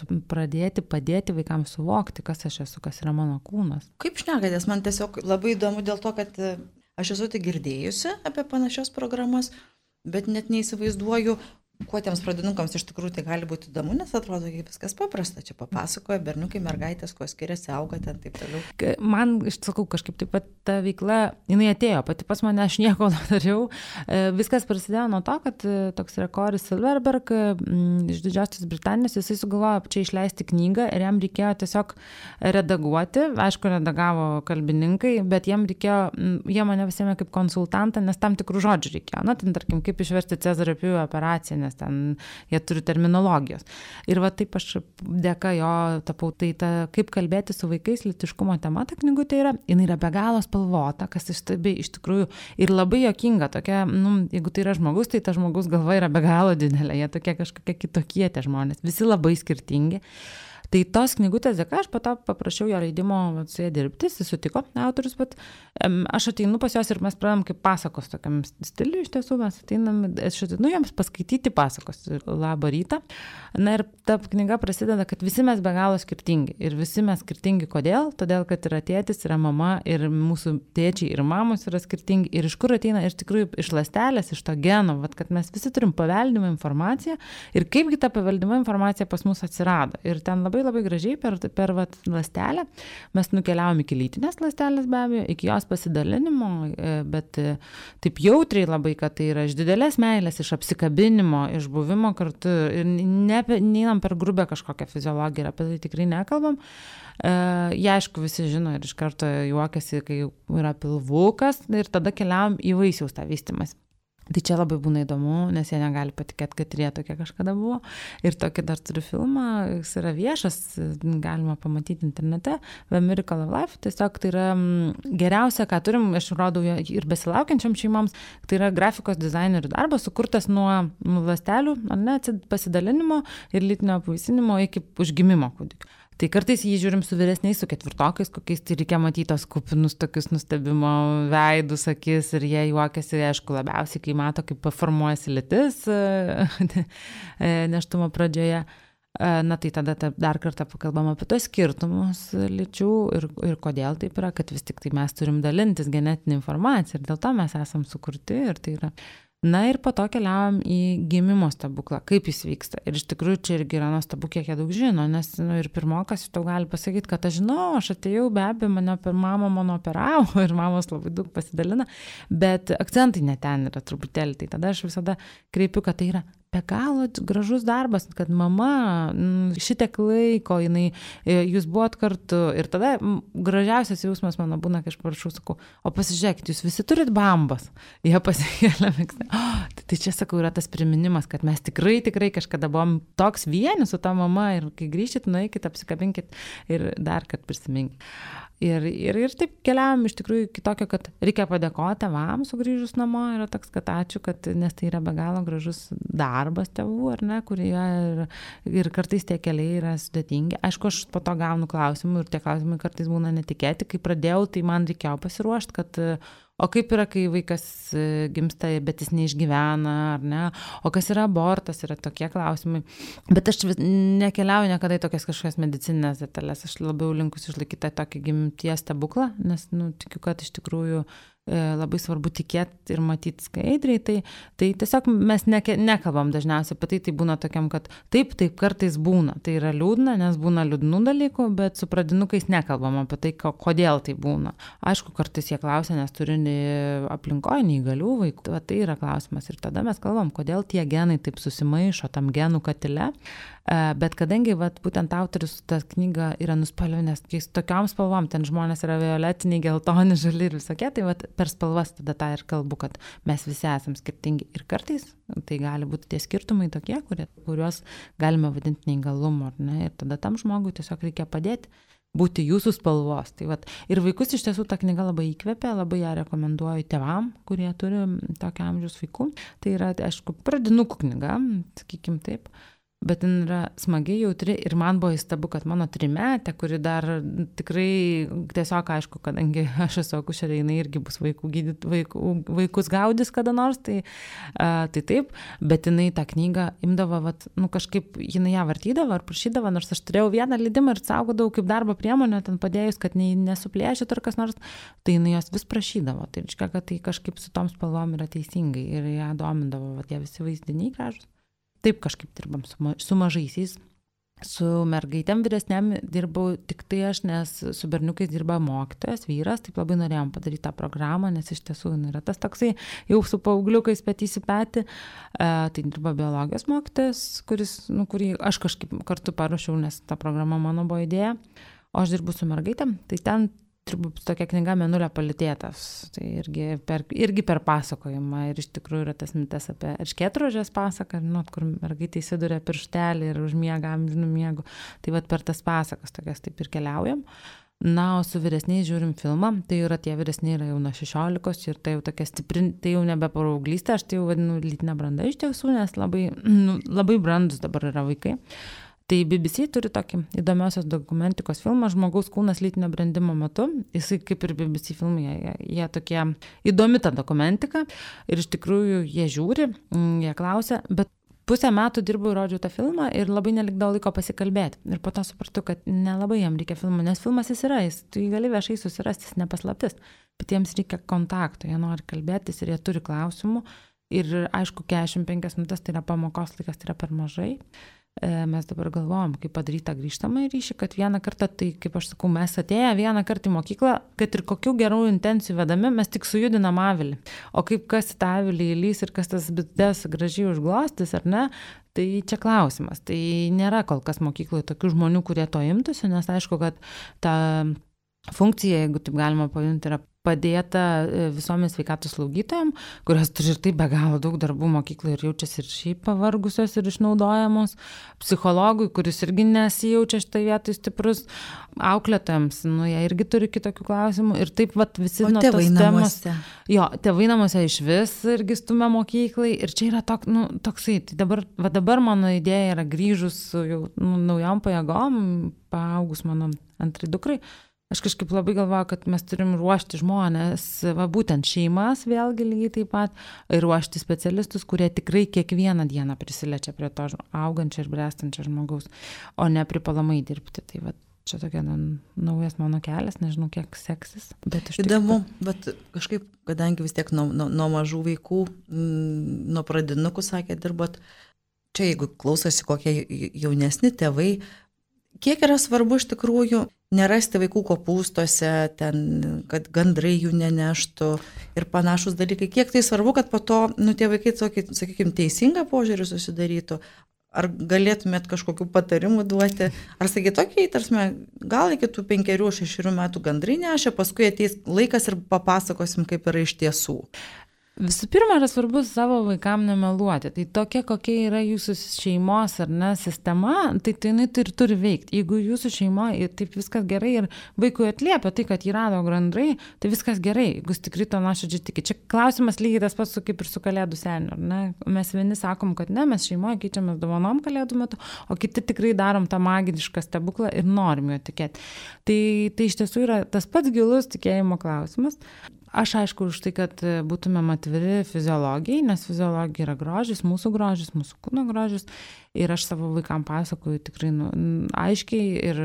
padėti vaikams suvokti, kas aš esu, kas yra mano kūnas. Kaip šnekatės, man tiesiog labai įdomu dėl to, kad aš esu tik girdėjusi apie panašias programas, bet net neįsivaizduoju, kuo tiems pradinukams iš tikrųjų tai gali būti įdomu, nes atrodo, kaip viskas paprasta. Čia papasakoja berniukai, mergaitės, kuo skiriasi, auga ten taip toliau. Man, iš sakau, kažkaip taip pat ta veikla, jinai atėjo, pati pas mane aš nieko nedariau. Viskas prasidėjo nuo to, kad toks yra Cory Silverberg iš Didžiosios Britanijos, jisai sugalvojo čia išleisti knygą ir jam reikėjo tiesiog redaguoti. Aišku, redagavo kalbininkai, bet jie mane visėmė kaip konsultantą, nes tam tikrų žodžių reikėjo. Na, ten, tarkim, kaip išversti Cezario pjūvio operaciją, nes ten jie turi terminologijos. Ir va taip aš dėka jo tapau, tai kaip kalbėti su vaikais lytiškumo tema, ta knygutė yra, jinai yra be galo spalvota, kas iš tikrųjų ir labai juokinga, tokia, jeigu tai yra žmogus, tai ta žmogus galva yra be galo didelė, jie tokie kažkokie kitokie tie žmonės, visi labai skirtingi. Tai tos knygutės dėka, aš po to paprašiau jo leidimo su jie dirbti, jis sutiko autorius, bet aš ateinu pas juos ir mes pradedam kaip pasakos tokiam stiliui, iš tiesų mes ateinam, aš atinu jiems paskaityti pasakos, labą rytą. Na ir ta knyga prasideda, kad visi mes be galo skirtingi. Ir visi mes skirtingi kodėl? Todėl, kad yra tėtis, yra mama ir mūsų tėčiai ir mamos yra skirtingi. Ir iš kur ateina, iš tikrųjų, iš ląstelės, iš to geno, kad mes visi turim paveldimą informaciją ir kaipgi ta paveldima informacija pas mus atsirado. Ir ten labai gražiai per ląstelę mes nukeliavom iki lytinės ląstelės be abejo, iki jos pasidalinimo, bet taip jautriai labai, kad tai yra iš didelės meilės, iš apsikabinimo, iš buvimo kartu ir neinam per grubę kažkokią fiziologiją ir apie tai tikrai nekalbam. Jie aišku visi žino ir iš karto juokiasi, kai yra pilvukas ir tada keliavom į vaisiaus tą vystymas. Tai čia labai būna įdomu, nes jie negali patikėti, kad ir jie tokie kažkada buvo. Ir tokį dar turiu filmą, jis yra viešas, galima pamatyti internete, The Miracle of Life. Tiesiog tai yra geriausia, ką turim, aš rodau ir besilaukiančiam šeimoms, tai yra grafikos dizainerių darbas, sukurtas nuo ląstelių, pasidalinimo ir lytinio apvaisinimo iki užgimimo kūdikio. Tai kartais jį žiūrim su vyresniais, su ketvirtokais, kokiais tai reikia matyti tos kupinus tokius nustebimo veidus, akis ir jie juokiasi, aišku, labiausiai, kai mato, kaip formuojasi lytis nėštumo pradžioje. Na tai tada dar kartą pakalbam apie tos skirtumus lyčių ir kodėl taip yra, kad vis tik tai mes turim dalintis genetinę informaciją ir dėl to mes esam sukurti ir tai yra. Na ir po to keliavom į gimimo stebuklą, kaip jis vyksta. Ir iš tikrųjų čia irgi yra nuostabu, kiek jie daug žino, nes ir pirmokas iš to gali pasakyti, kad aš žinau, aš atėjau, be abejo, mama mano operavo ir mamos labai daug pasidalina, bet akcentai ne ten yra truputėlį. Tai tada aš visada kreipiu, kad tai yra be galo gražus darbas, kad mama šitiek laiko, jūs buvot kartu ir tada gražiausias jausmas mano būna, kai aš parašau, sakau, o pasižiūrėkit, jūs visi turit bambas. Jie pasikėlė, tai čia sakau, yra tas priminimas, kad mes tikrai kažkada buvom toks vieni su ta mama ir kai grįžtit, nueikit, apsikabinkit ir dar kad prisiminkit. Ir taip keliavom iš tikrųjų kitokio, kad reikia padėkoti tėvams sugrįžus namo, yra toks, kad ačiū, nes tai yra be galo gražus darbas tėvų, ar ne, kurie ir kartais tie keliai yra sudėtingi. Aišku, aš po to gaunu klausimų ir tie klausimai kartais būna netikėti. Kai pradėjau, tai man reikėjo pasiruošti, kad o kaip yra, kai vaikas gimsta, bet jis neišgyvena, ar ne, o kas yra abortas, yra tokie klausimai. Bet aš nekeliauju niekada į tokias kažkokias medicininės detalės, aš labiau linkus išlaikyti tokį gimties stebuklą, nes tikiu, kad iš tikrųjų labai svarbu tikėti ir matyti skaidriai, tai tiesiog mes nekalbam dažniausiai apie tai būna tokiam, kad taip kartais būna, tai yra liūdna, nes būna liūdnų dalykų, bet su pradinukais nekalbam apie tai, kodėl tai būna. Aišku, kartais jie klausia, nes turi aplinkoje neįgalių vaikų, tai yra klausimas ir tada mes kalbam, kodėl tie genai taip susimaišo tam genų katile. Bet kadangi būtent autorius tą knygą yra nuspalvinęs tokiom spalvom, ten žmonės yra violetiniai, geltoni, žali ir visokie, tai per spalvas tada tą ir kalbu, kad mes visi esam skirtingi ir kartais tai gali būti tie skirtumai tokie, kuriuos galime vadinti neįgalumu, ar ne, ir tada tam žmogui tiesiog reikia padėti būti jūsų spalvos. Tai ir vaikus iš tiesų ta knyga labai įkvepia, labai ją rekomenduoju tėvam, kurie turi tokio amžiaus vaikų. Tai yra, aišku, pradinukų knyga, sakykim taip, bet jin yra smagiai jautri ir man buvo įstabu, kad mano trimetė, kuri dar tikrai tiesiog, aišku, kadangi aš esu akušerė, jinai irgi bus vaikus gaudys kada nors, tai taip, bet jinai tą knygą imdavo, kažkaip jinai ją vartydavo ar prašydavo, nors aš turėjau vieną leidimą ir saugodavau kaip darbo priemonę, ten padėjus, kad nesuplėšytų ar kas nors, tai jinai jos vis prašydavo. Tai reiškia, kad tai kažkaip su tom spalvom yra teisingai ir ją domindavo, tie visi vaizdiniai gražus. Taip kažkaip dirbam su mažaisiais, su mergaitėm vyresnėm dirbau tik tai aš, nes su berniukais dirba mokytojas, vyras, taip labai norėjom padaryti tą programą, nes iš tiesų yra tas toksai jau su paaugliukais petys į petį, tai dirba biologijos mokytojas, kurį aš kažkaip kartu paruošiau, nes ta programa mano buvo idėja, o aš dirbu su mergaitėm, tai ten tokia knyga Mėnulio palytėtas, tai irgi per pasakojimą ir iš tikrųjų yra tas mitas apie erškėtrožės pasaką, kur mergaitė įsiduria pirštelį ir užmiega amžinų miegų, tai per tas pasakas tokias taip ir keliaujam. Na, o su vyresniais žiūrim filmą, tai yra tie vyresniai yra jau nuo 16 ir tai jau tokia stipri, tai jau nebe paauglystė, aš tai jau vadinu lytinę brandą iš tiesų, nes labai brandus dabar yra vaikai. Tai BBC turi tokį įdomiosios dokumentikos filmą Žmogaus kūnas lytinio brendimo metu. Jisai kaip ir BBC filmai, jie tokie įdomi ta dokumentika ir iš tikrųjų jie žiūri, jie klausia, bet pusę metų dirbau ir rodžiau tą filmą ir labai nelikdavo laiko pasikalbėti. Ir po to supratau, kad nelabai jam reikia filmo, nes filmas jis yra, tu jį gali viešai susirasti, jis nepaslaptis, bet jiems reikia kontakto, jie nori kalbėtis ir jie turi klausimų. Ir aišku, 45 minutės tai yra pamokos laikas, tai yra per mažai. Mes dabar galvojam, kaip padaryti tą grįžtamą ryšį, kad vieną kartą, tai kaip aš sakau, mes atėję vieną kartą į mokyklą, kad ir kokių gerų intencijų vedami, mes tik sujudinam avilį. O kaip kas tą avilį įlys ir kas tas bites gražiai užglostys, ar ne, tai čia klausimas. Tai nėra kol kas mokykloje tokių žmonių, kurie to imtųsi, nes aišku, kad ta funkcija, jeigu taip galima pavadinti, yra padėta visuomenės sveikatos slaugytojams, kurios turi ir taip be galo daug darbų mokykloje ir jaučiasi ir šiaip pavargusios ir išnaudojamos, psichologui, kuris irgi nesijaučia šitą vietą stiprus, auklėtojams, jie irgi turi kitokių klausimų ir taip visi nuo tos temos. Jo, tėvai namuose iš vis irgi stumia mokyklai ir čia yra toksai, tai dabar mano idėja yra grįžus su jau naujom pajėgom, paaugus mano antrai dukrai. Aš kažkaip labai galvoju, kad mes turim ruošti žmonės, būtent šeimas vėlgi lygiai taip pat, ir ruošti specialistus, kurie tikrai kiekvieną dieną prisiliečia prie to augančio ir bręstančio žmogaus, o ne pripalamai dirbti. Tai čia tokia naujas mano kelias, nežinau, kiek seksis. Įdomu, bet kažkaip, kadangi vis tiek nuo mažų vaikų, nuo pradinukų, sakė, dirbot, čia jeigu klausosi kokie jaunesni tėvai, kiek yra svarbu iš tikrųjų nerasti vaikų kopūstuose, ten, kad gandrai jų neneštų ir panašus dalykai. Kiek tai svarbu, kad po to tie vaikai, sakykime, teisingą požiūrį susidarytų? Ar galėtumėt kažkokių patarimų duoti? Ar sakyti, tarsi, gal iki tų 5-6 metų gandrai nešia, paskui ateis laikas ir papasakosim, kaip yra iš tiesų? Visų pirma, yra svarbu savo vaikam nemeluoti. Tai tokia, kokia yra jūsų šeimos ar ne sistema, tai jinai ir turi veikti. Jeigu jūsų šeima taip viskas gerai ir vaikui atliepia tai, kad jį rado gandrai, tai viskas gerai, jeigu jis tikrai to nuoširdžiai tiki. Čia klausimas lygiai tas pats kaip ir su kalėdų seniu, ar ne? Mes vieni sakom, kad ne, mes šeimoje keičiamės dovanom kalėdų metu, o kiti tikrai darom tą magišką stebuklą ir norim jo tikėti. Tai iš tiesų yra tas pats gilus tikėjimo klausimas. Aš aišku už tai, kad būtumėm atviri fiziologijai, nes fiziologija yra grožis, mūsų kūno grožis. Ir aš savo vaikam pasakoju tikrai aiškiai ir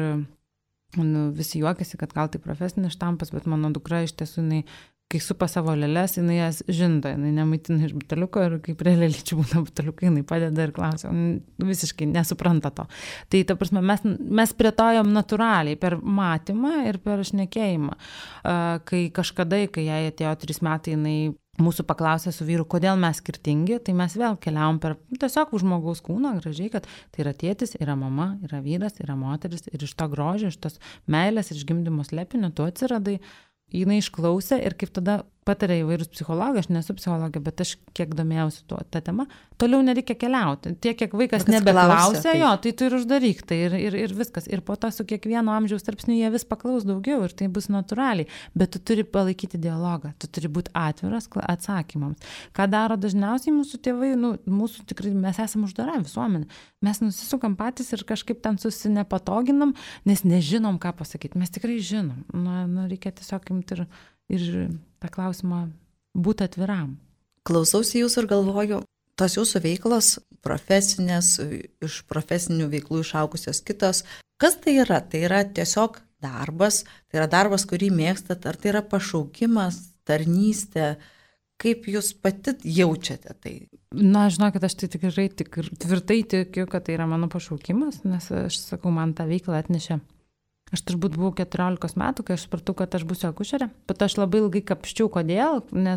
visi juokiasi, kad gal tai profesinis štampas, bet mano dukra iš tiesų, kai supa savo lėles, jinai jas žinda, jinai nemaitina iš buteliuko ir kaip prie lėlyčių būna buteliukai, jinai padeda ir klausia, visiškai nesupranta to. Tai ta prasme, mes prietojom natūraliai per matymą ir per šnekėjimą. Kai kažkada, kai jai atėjo 3 metai, jinai mūsų paklausė su vyru, kodėl mes skirtingi, tai mes vėl keliavom per tiesiog žmogaus kūną gražiai, kad tai yra tėtis, yra mama, yra vyras, yra moteris ir iš to grožio, iš tos meilės, iš gimdymo slėpinio tu atsiradai. Jinai išklausė ir kaip tada patarė įvairius psichologai, aš nesu psichologė, bet aš kiek domėjausi tą temą, toliau nereikia keliauti. Tiek, kiek vaikas nebeklausia, jo, tai tu ir uždaryk tai ir viskas. Ir po to su kiekvieno amžiaus tarpsniu jie vis paklaus daugiau ir tai bus natūraliai. Bet tu turi palaikyti dialogą, tu turi būti atviras atsakymams. Ką daro dažniausiai mūsų tėvai, mūsų tikrai, mes esame uždara visuomenė. Mes nusisukam patys ir kažkaip ten susinepatoginam, nes nežinom, ką pasakyti. Mes tikrai žinom. Reikia tiesiog imti ir tą klausimą būti atviram. Klausausi jūsų ir galvoju, tos jūsų veiklos profesinės, iš profesinių veiklų išaugusios kitos, kas tai yra? Tai yra tiesiog darbas, tai yra darbas, kurį mėgstat, ar tai yra pašaukimas, tarnystė, kaip jūs pati jaučiate tai? Žinokit, aš tai tikrai tvirtai tikiu, kad tai yra mano pašaukimas, nes aš sakau, man tą veiklą atnešė. Aš turbūt buvau 14 metų, kai aš supratau, kad aš būsiu akušerė, bet aš labai ilgai kapščiau, kodėl, nes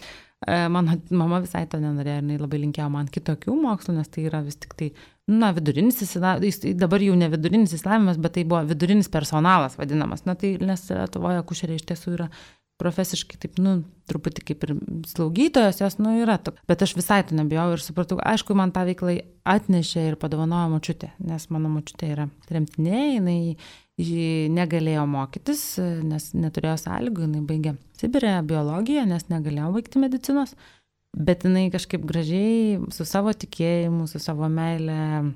mano mama visai to nenorėjo, jinai labai linkėjo man kitokių mokslų, nes tai yra vis tik tai, vidurinis įsilavinimas, dabar jau ne vidurinis įsilavinimas, bet tai buvo vidurinis personalas vadinamas, tai nes Lietuvoje akušerė iš tiesų yra profesiškai taip, truputį kaip ir slaugytojos, jos, yra toks. Bet aš visai to nebijau ir supratau, aišku, man tą veiklą atnešė ir padovanojo močiutė, nes mano močiutė yra tremtinė, jinai negalėjo mokytis, nes neturėjo sąlygų, jinai baigė Sibire biologiją, nes negalėjo baigti medicinos, bet jinai kažkaip gražiai su savo tikėjimu, su savo meilė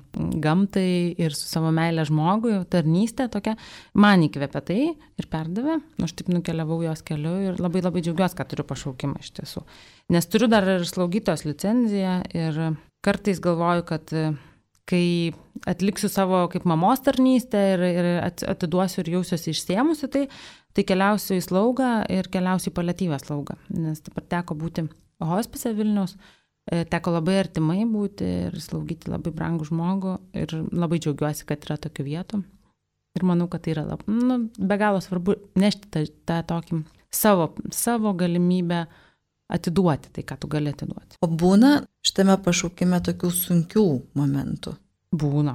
gamtai ir su savo meilė žmogui, tarnystė tokia, man įkvėpė tai ir perdavė. Aš taip nukeliavau jos keliu ir labai labai džiaugiuosi, kad turiu pašaukimą iš tiesų. Nes turiu dar ir slaugytojos licenciją ir kartais galvoju, kad kai atliksiu savo kaip mamos tarnystę ir atiduosiu ir jausiuosi išsėmusi, tai keliausiu į slaugą ir keliausiu į paliatyvę slaugą. Nes dabar teko būti hospise Vilniaus, teko labai artimai būti ir slaugyti labai brangų žmogų ir labai džiaugiuosi, kad yra tokių vietų. Ir manau, kad tai yra be galo svarbu nešti tą tokį savo galimybę atiduoti tai, ką tu gali atiduoti. O būna šitame pašaukime tokių sunkių momentų? Būna.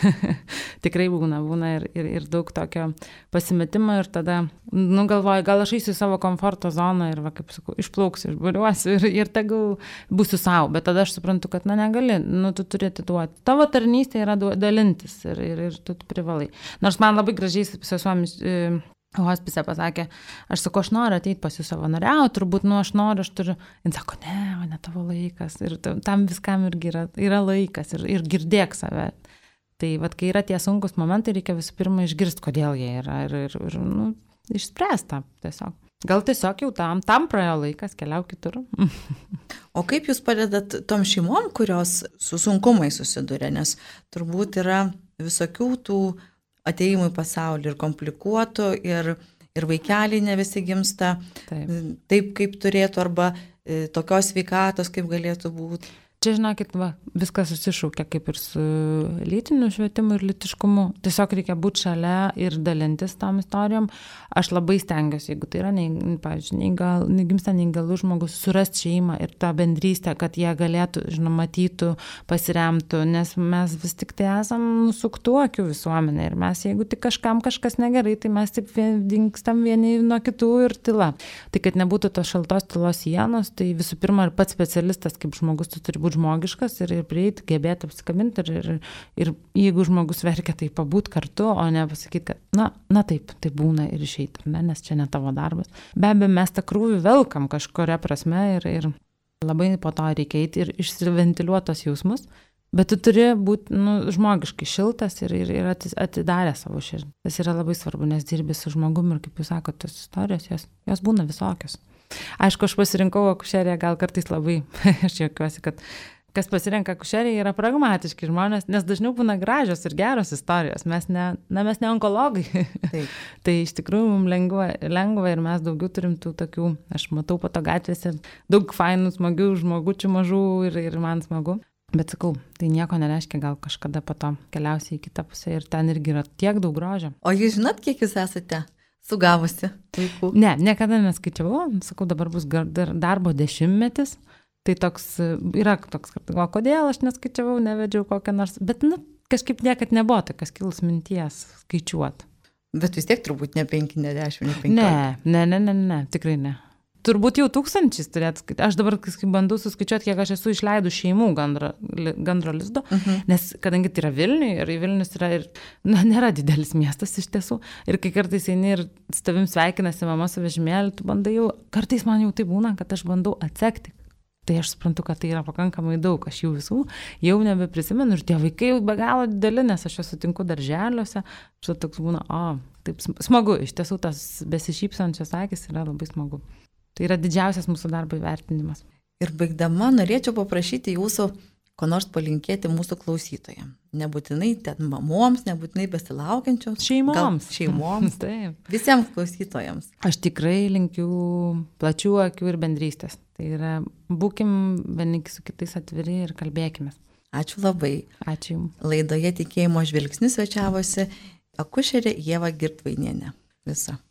Tikrai būna ir daug tokio pasimetimo ir tada, galvoju, gal aš eisiu į savo komforto zoną ir, kaip sakau, išplauksiu, išburiuosiu ir tegul būsiu savo, bet tada aš suprantu, kad negali, tu turi atiduoti. Tavo tarnystė yra dalintis ir tu privalai. Nors man labai gražiai sesuomis hospise pasakė, aš sakau, aš noriu ateiti pas jūs savanoriauti, turbūt, aš turiu. Jis sako, ne tavo laikas. Ir tam viskam irgi yra laikas ir girdėk save. Tai kai yra tie sunkus momentai, reikia visų pirma išgirsti, kodėl jie yra ir išspręsta tiesiog. Gal tiesiog jau tam praėjo laikas, keliauk kitur. O kaip jūs padedat tom šeimom, kurios su sunkumai susiduria, nes turbūt yra visokių tų atėjimų į pasaulį ir komplikuotų, ir vaikeliai ne visi gimsta taip kaip turėtų, arba tokios sveikatos, kaip galėtų būti. Čia, žinokit, viskas susišaukia kaip ir su lytiniu švietimu ir lytiškumu. Tiesiog reikia būti šalia ir dalintis tam istorijom. Aš labai stengiuosi, jeigu tai yra, pavyzdžiui, negimsta neįgalus žmogus, surasti šeimą ir tą bendrystę, kad jie galėtų, matytų, pasiremtų, nes mes vis tik tai esam nusuktuokių visuomenė ir mes, jeigu tik kažkam kažkas negerai, tai mes taip dingstam vieni nuo kitų ir tyla. Tai kad nebūtų tos šaltos tylos sienos, tai visų pirma ir pats specialistas kaip žmogus, tu turi būti žmogiškas ir prieiti, gebėti apsikabinti ir jeigu žmogus verkia, tai pabūt kartu, o ne pasakyti, kad taip, tai būna ir išeiti, nes čia ne tavo darbas. Be abejo, mes tą krūvį velkam kažkuria prasme ir labai po to reikia eiti ir išsiventiliuoti tos jausmus, bet tu turi būti žmogiškai šiltas ir atidarę savo širdį. Tas yra labai svarbu, nes dirbi su žmogumi ir, kaip jūs sakote, tos istorijos, jos būna visokios. Aišku, aš pasirinkau akušeriją, gal kartais labai, aš juokiuosi, kad kas pasirenka akušeriją yra pragmatiški žmonės, nes dažniau būna gražios ir geros istorijos, mes ne onkologai. Tai iš tikrųjų mums lengva ir mes daugiau turim tų tokių, aš matau po to gatvėse daug fainų, smagių žmogučių mažų ir man smagu. Bet sakau, tai nieko nereiškia, gal kažkada po to keliausiai į kitą pusę ir ten irgi yra tiek daug grožio. O jūs žinot, kiek jūs esate sugavusi vaikų? Ne, niekada neskaičiavau, sakau, dabar bus darbo 10-metis, tai toks, yra toks, kodėl aš neskaičiavau, nevedžiau kokią nors, bet kažkaip niekad nebuvo tokios kilus minties skaičiuoti. Bet vis tiek turbūt ne 5, ne 10, ne 15. Ne, tikrai ne. Turbūt jau 1000 turėtų skaityti. Aš dabar bandau suskaičiuoti, kiek aš esu išleidų šeimų gandro lizdo, nes kadangi tai yra Vilniui ir Vilnius yra ir nėra didelis miestas iš tiesų. Ir kai kartais eini ir su tavim sveikinasi mama su vežimėliu, tu bandai jau, kartais man jau tai būna, kad aš bandau atsekti. Tai aš suprantu, kad tai yra pakankamai daug, aš jų visų jau nebeprisimenu ir tie vaikai jau be galo dideli, nes aš juos sutinku darželiuose. Štai toks būna, taip smagu, iš tiesų tas besišypsančios akys yra labai smagu. Tai yra didžiausias mūsų darbo įvertinimas. Ir baigdama norėčiau paprašyti jūsų, ko nors palinkėti mūsų klausytojams. Nebūtinai ten mamoms, nebūtinai besilaukiančioms. Šeimoms. Taip. Visiems klausytojams. Aš tikrai linkiu plačių akių ir bendrystės. Tai yra, būkim vieni su kitais atviri ir kalbėkime. Ačiū labai. Ačiū Jums. Laidoje Tikėjimo žvilgsnis svečiavosi akušerė Ieva Girdvainienė. Visa.